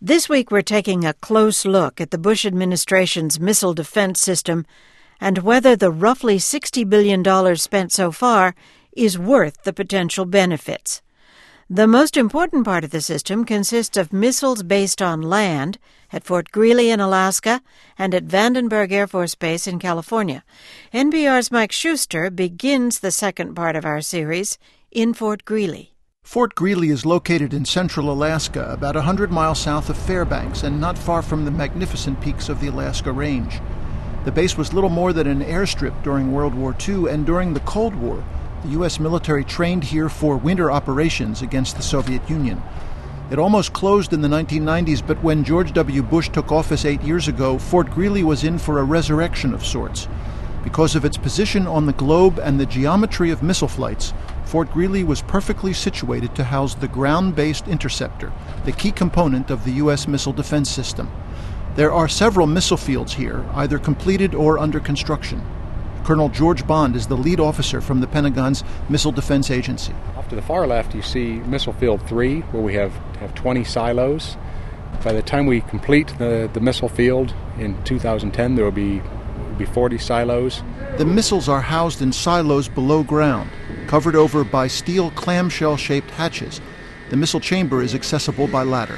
This week we're taking a close look at the Bush administration's missile defense system and whether the roughly $60 billion spent so far is worth the potential benefits. The most important part of the system consists of missiles based on land at Fort Greely in Alaska and at Vandenberg Air Force Base in California. NPR's Mike Schuster begins the second part of our series in Fort Greely. Fort Greely is located in central Alaska, about 100 miles south of Fairbanks and not far from the magnificent peaks of the Alaska Range. The base was little more than an airstrip during World War II, and during the Cold War, the U.S. military trained here for winter operations against the Soviet Union. It almost closed in the 1990s, but when George W. Bush took office 8 years ago, Fort Greely was in for a resurrection of sorts. Because of its position on the globe and the geometry of missile flights, Fort Greely was perfectly situated to house the ground-based interceptor, the key component of the U.S. missile defense system. There are several missile fields here, either completed or under construction. Colonel George Bond is the lead officer from the Pentagon's Missile Defense Agency. Off to the far left, you see Missile Field 3, where we have 20 silos. By the time we complete the missile field in 2010, there will be 40 silos. The missiles are housed in silos below ground, covered over by steel clamshell-shaped hatches. The missile chamber is accessible by ladder.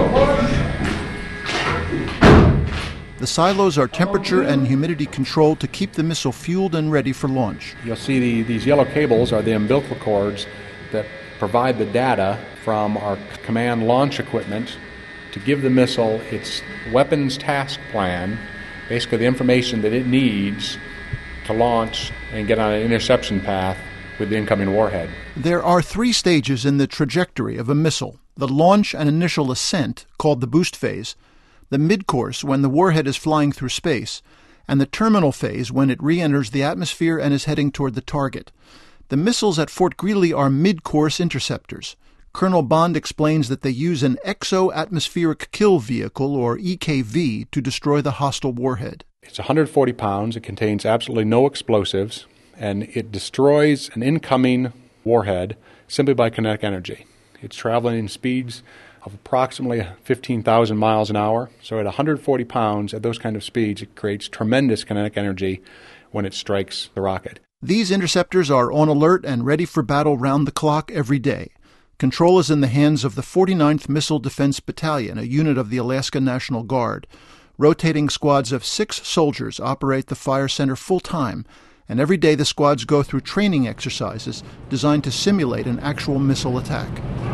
The silos are temperature and humidity controlled to keep the missile fueled and ready for launch. You'll see these yellow cables are the umbilical cords that provide the data from our command launch equipment to give the missile its weapons task plan, basically the information that it needs to launch and get on an interception path with the incoming warhead. There are 3 stages in the trajectory of a missile: the launch and initial ascent, called the boost phase, the mid-course when the warhead is flying through space, and the terminal phase when it re-enters the atmosphere and is heading toward the target. The missiles at Fort Greely are mid-course interceptors. Colonel Bond explains that they use an exo-atmospheric kill vehicle, or EKV, to destroy the hostile warhead. It's 140 pounds, it contains absolutely no explosives, and it destroys an incoming warhead simply by kinetic energy. It's traveling in speeds of approximately 15,000 miles an hour. So at 140 pounds, at those kind of speeds, it creates tremendous kinetic energy when it strikes the rocket. These interceptors are on alert and ready for battle round the clock every day. Control is in the hands of the 49th Missile Defense Battalion, a unit of the Alaska National Guard. Rotating squads of 6 soldiers operate the fire center full-time, and every day the squads go through training exercises designed to simulate an actual missile attack.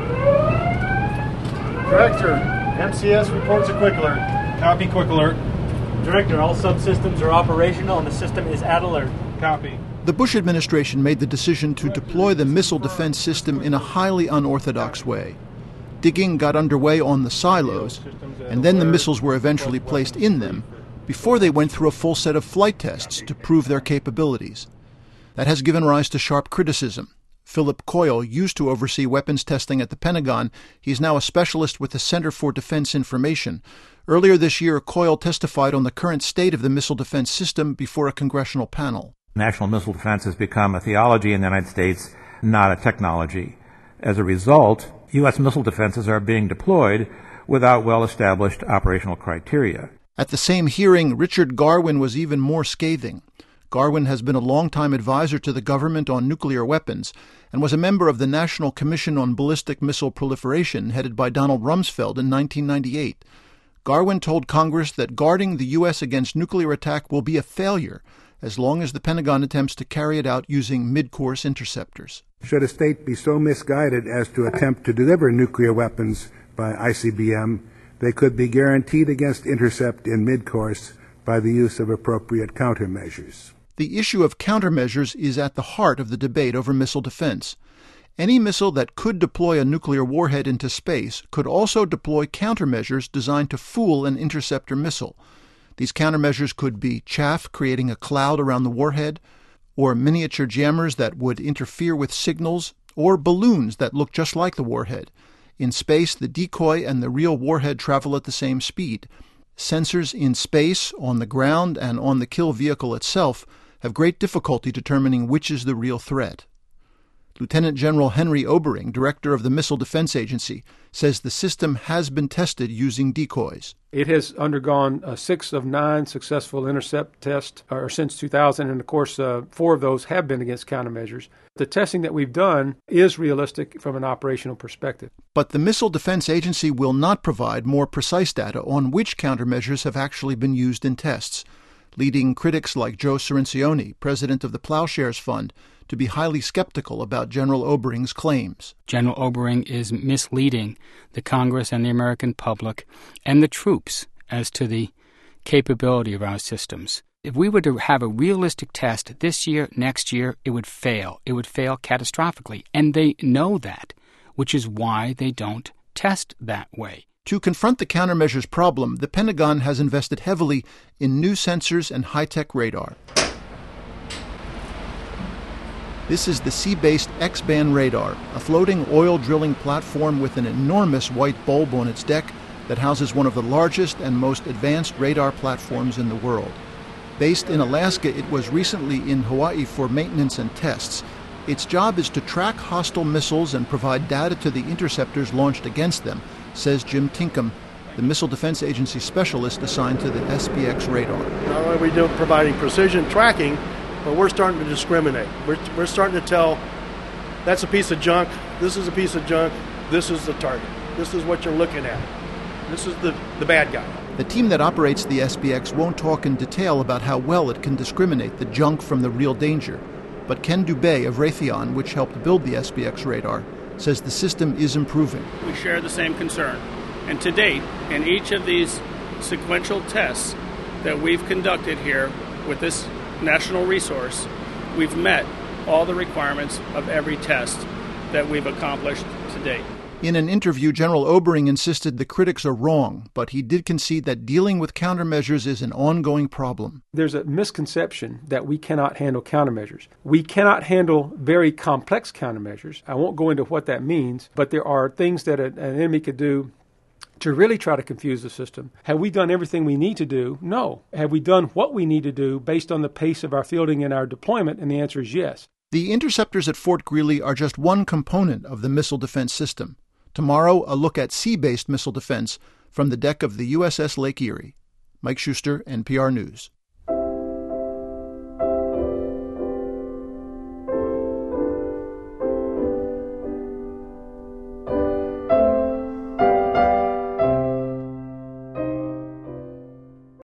Director, MCS reports a quick alert. Copy, quick alert. Director, all subsystems are operational and the system is at alert. Copy. The Bush administration made the decision to deploy the missile defense system in a highly unorthodox way. Digging got underway on the silos, and then the missiles were eventually placed in them before they went through a full set of flight tests to prove their capabilities. That has given rise to sharp criticism. Philip Coyle used to oversee weapons testing at the Pentagon. He's now a specialist with the Center for Defense Information. Earlier this year, Coyle testified on the current state of the missile defense system before a congressional panel. National missile defense has become a theology in the United States, not a technology. As a result, U.S. missile defenses are being deployed without well-established operational criteria. At the same hearing, Richard Garwin was even more scathing. Garwin has been a longtime advisor to the government on nuclear weapons and was a member of the National Commission on Ballistic Missile Proliferation, headed by Donald Rumsfeld in 1998. Garwin told Congress that guarding the U.S. against nuclear attack will be a failure as long as the Pentagon attempts to carry it out using mid-course interceptors. Should a state be so misguided as to attempt to deliver nuclear weapons by ICBM, they could be guaranteed against intercept in mid-course by the use of appropriate countermeasures. The issue of countermeasures is at the heart of the debate over missile defense. Any missile that could deploy a nuclear warhead into space could also deploy countermeasures designed to fool an interceptor missile. These countermeasures could be chaff creating a cloud around the warhead, or miniature jammers that would interfere with signals, or balloons that look just like the warhead. In space, the decoy and the real warhead travel at the same speed. Sensors in space, on the ground, and on the kill vehicle itself have great difficulty determining which is the real threat. Lieutenant General Henry Obering, director of the Missile Defense Agency, says the system has been tested using decoys. It has undergone 6 of 9 successful intercept tests since 2000, and of course 4 of those have been against countermeasures. The testing that we've done is realistic from an operational perspective. But the Missile Defense Agency will not provide more precise data on which countermeasures have actually been used in tests, leading critics like Joe Cirincione, president of the Plowshares Fund, to be highly skeptical about General Obering's claims. General Obering is misleading the Congress and the American public and the troops as to the capability of our systems. If we were to have a realistic test this year, next year, it would fail. It would fail catastrophically. And they know that, which is why they don't test that way. To confront the countermeasures problem, the Pentagon has invested heavily in new sensors and high-tech radar. This is the sea-based X-band radar, a floating oil drilling platform with an enormous white bulb on its deck that houses one of the largest and most advanced radar platforms in the world. Based in Alaska, it was recently in Hawaii for maintenance and tests. Its job is to track hostile missiles and provide data to the interceptors launched against them, says Jim Tinkham, the Missile Defense Agency specialist assigned to the SPX radar. Not only are we providing precision tracking, but we're starting to discriminate. We're starting to tell, that's a piece of junk, this is a piece of junk, this is the target. This is what you're looking at. This is the bad guy. The team that operates the SPX won't talk in detail about how well it can discriminate the junk from the real danger. But Ken Dubé of Raytheon, which helped build the SPX radar, says the system is improving. We share the same concern. And to date, in each of these sequential tests that we've conducted here with this national resource, we've met all the requirements of every test that we've accomplished to date. In an interview, General Obering insisted the critics are wrong, but he did concede that dealing with countermeasures is an ongoing problem. There's a misconception that we cannot handle countermeasures. We cannot handle very complex countermeasures. I won't go into what that means, but there are things that an enemy could do to really try to confuse the system. Have we done everything we need to do? No. Have we done what we need to do based on the pace of our fielding and our deployment? And the answer is yes. The interceptors at Fort Greely are just one component of the missile defense system. Tomorrow, a look at sea-based missile defense from the deck of the USS Lake Erie. Mike Schuster, NPR News.